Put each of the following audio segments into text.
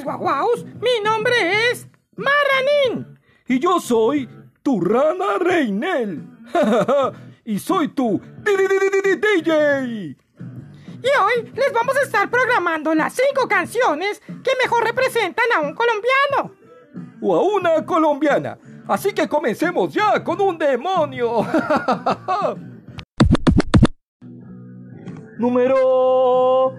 guaguaus, mi nombre es Marranín. Y yo soy tu rana Reinel. Y soy tu DJ. Y hoy les vamos a estar programando las 5 canciones que mejor representan a un colombiano. O a una colombiana. Así que comencemos ya con un demonio. Número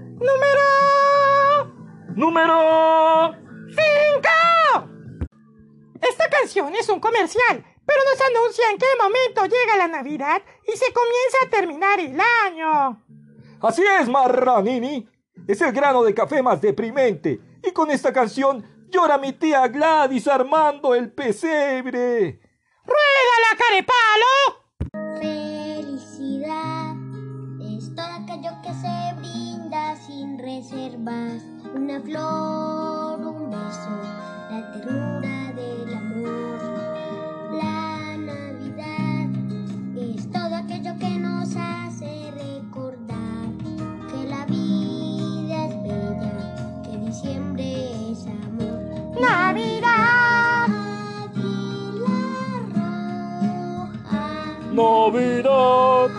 5. Esta canción es un comercial, pero nos anuncian que de momento llega la Navidad y se comienza a terminar el año. Así es, Marranini. Es el grano de café más deprimente. Y con esta canción llora mi tía Gladys armando el pesebre. ¡Rueda la carepalo! Felicidad es todo aquello que se brinda sin reservas. Una flor, un beso, la ternura del amor. La Navidad es todo aquello que nos hace recordar que la vida es bella, que diciembre es amor. ¡Navidad! Águila roja. Navidad.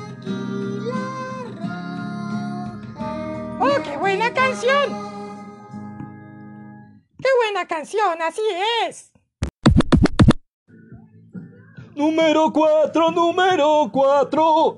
¡Oh, qué buena canción! ¡Qué buena canción! ¡Así es! Número 4. ¡Número 4!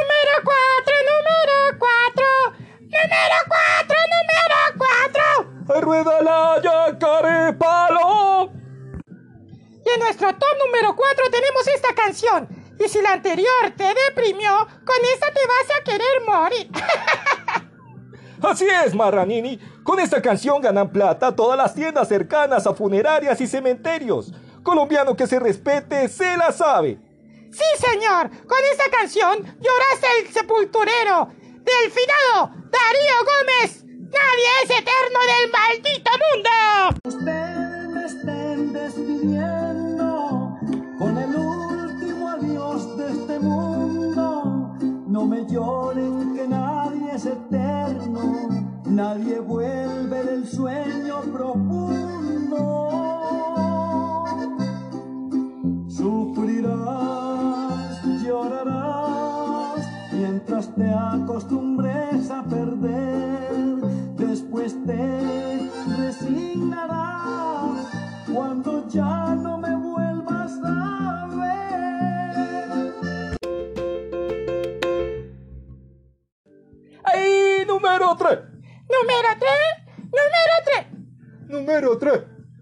¡Rueda la yacarepalo! Y en nuestro top número 4 tenemos esta canción. Y si la anterior te deprimió, con esta te vas a querer morir. Así es, Marranini. Con esta canción ganan plata todas las tiendas cercanas a funerarias y cementerios. Colombiano que se respete se la sabe. Sí, señor. Con esta canción lloraste el sepulturero del finado Darío Gómez. Nadie es eterno del maldito mundo. Ustedes me estén despidiendo con el último adiós de este mundo. No me lloren que nadie es eterno, nadie vuelve del sueño profundo. Sufrirás, llorarás, mientras te acostumbres a perder. Después te resignarás cuando ya no me vuelvas a ver. ¡Ahí! Número 3. Número 3.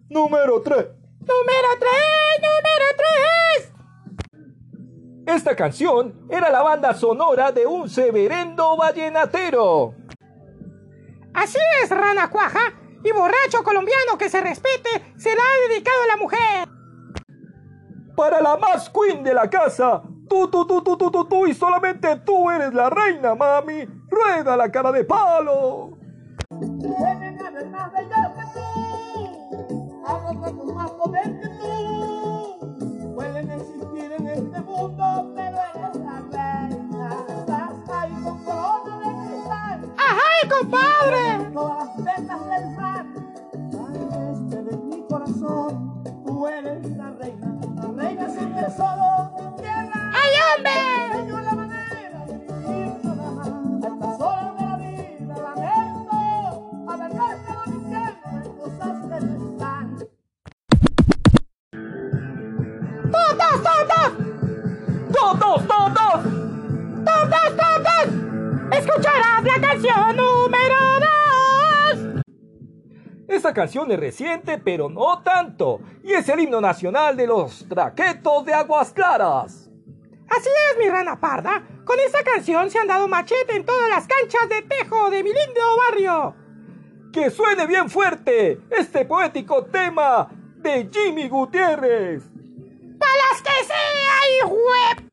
Esta canción era la banda sonora de un severendo vallenatero. Así es, rana cuaja. Y borracho colombiano que se respete será dedicado a la mujer. Para la más queen de la casa. Tú y solamente tú eres la reina, mami. Rueda la cara de palo. Pueden haber más bellas que tú, habrá más poder que tú. Pueden existir en este mundo, pero eres la reina. Estás ahí con corona de cristal. ¡Ajá, compadre! Todas las venas del mar. Al este de mi corazón, tú eres la reina sin tesoro, tierra. ¡Ay, hombre! Enseñó la manera de vivir nada más. A estas horas de la vida lamento haber estado diciendo en cosas que no están. ¡Todos! ¡Escucharás la canción número 2! Esta canción es reciente, pero no tanto. Y es el himno nacional de los traquetos de Aguas Claras. Así es, mi rana parda. Con esta canción se han dado machete en todas las canchas de tejo de mi lindo barrio. ¡Que suene bien fuerte este poético tema de Jimmy Gutiérrez! ¡Palas que sea, hijo de...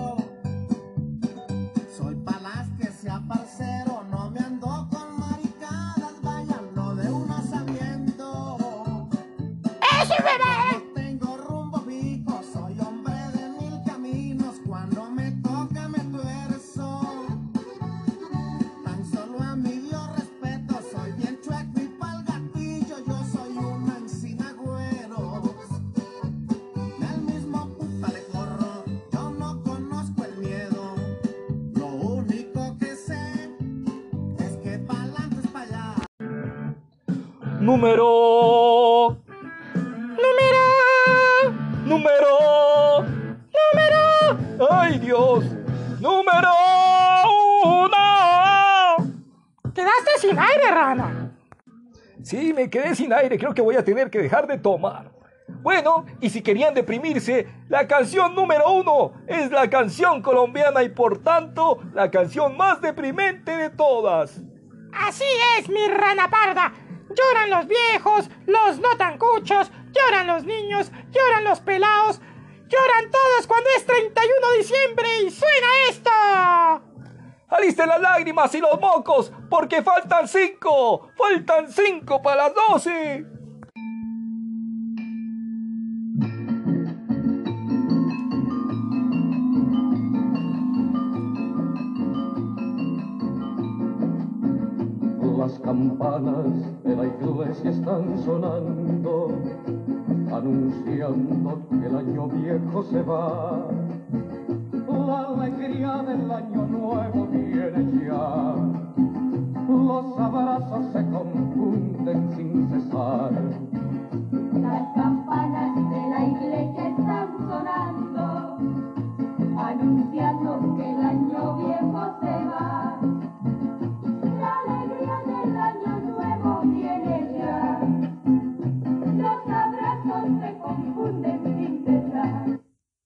Soy palas que sea parcero, no me ando con maricadas, bailando de un asamiento. ¡Eso, bebé! No tengo rumbo fijo, soy hombre de mil caminos, cuando me toca me tuerzo. Tan solo a mi Dios respeto, soy bien chueco y pa'l gatillo, yo Número. Número. ¡Ay, Dios! ¡Número 1! Quedaste sin aire, rana. Sí, me quedé sin aire. Creo que voy a tener que dejar de tomar. Bueno, y si querían deprimirse, la canción número 1 es la canción colombiana y por tanto la canción más deprimente de todas. Así es, mi rana parda. Lloran los viejos, los no tan cuchos, lloran los niños, lloran los pelados, lloran todos cuando es 31 de diciembre y suena esto. Alisten las lágrimas y los mocos, porque faltan 5. Faltan 5 para las 12. Las campanas de la iglesia están sonando, anunciando que el año viejo se va. La alegría del año nuevo viene ya. Los abrazos se confunden sin cesar. Las campanas de la iglesia están sonando, anunciando que el año viejo se va. La alegría del año nuevo viene ya. Los abrazos se confunden sin cesar.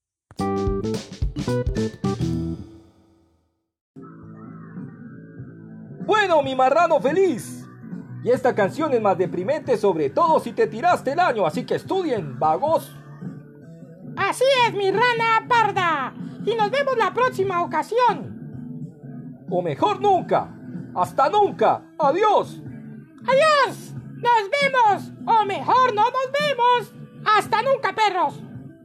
Bueno, mi marrano feliz. Y esta canción es más deprimente, sobre todo si te tiraste el año, así que estudien, vagos. Así es, mi rana parda. Y nos vemos la próxima ocasión. O mejor nunca. Hasta nunca. Adiós. ¡Adiós! ¡Nos vemos! O mejor no nos vemos. ¡Hasta nunca, perros!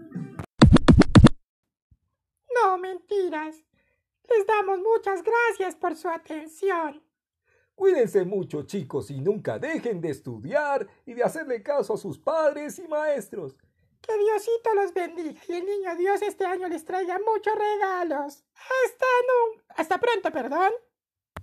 No, mentiras. Les damos muchas gracias por su atención. Cuídense mucho, chicos, y nunca dejen de estudiar y de hacerle caso a sus padres y maestros. Que Diosito los bendiga y el niño Dios este año les traiga muchos regalos. Hasta pronto, perdón.